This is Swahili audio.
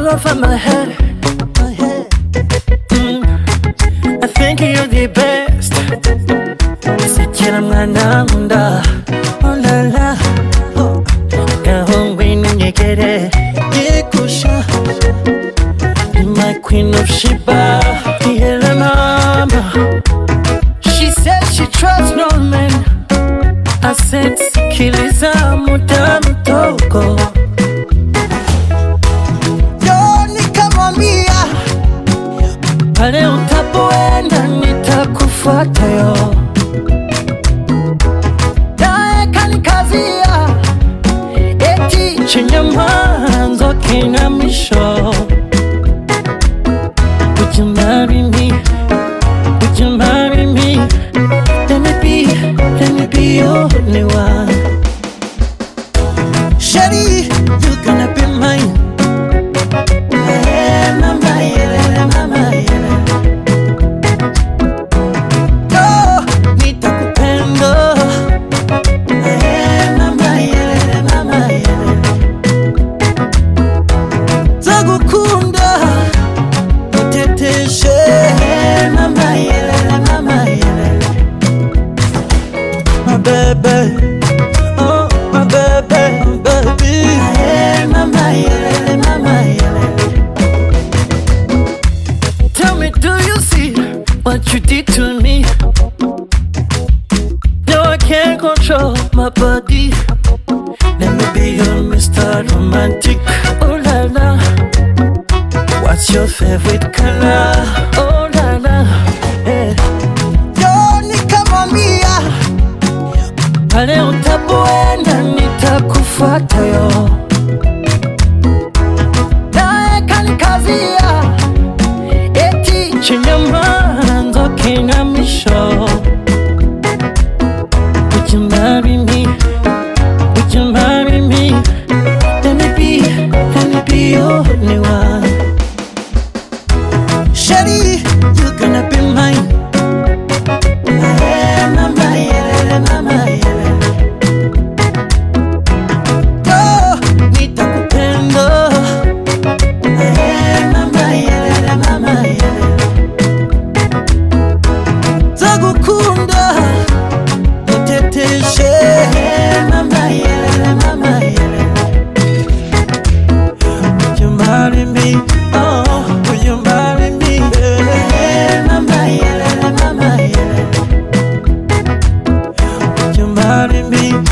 over my head. I think you're the best. Sikira mwana munda, oh la la, oh. Gahongwe nunyegere, yekusha. Be my queen of Sheba, the mama. She said she trusts no man. I said sikiliza muda mdogo. Pale utapoenda nitakufuata yo. Nae kanikazia eti chenye mwanzo kina mwisho. Would you marry me? Would you marry me? Let me be your only one. Shawty, you gonna be mine. Baby, oh my baby, baby. Mama, tell me, do you see what you did to me? No, I can't control my body. Let me be your Mr. Romantic. Oh la la, what's your favorite color? Oh la la, yeah. Pale utapoenda nitakufuata yo. Nae kanikazia eti chenye mwanzo kina mwisho. Would you marry me? Would you marry me? Let me be your only one. Shawty, you gonna be mine. Marry me.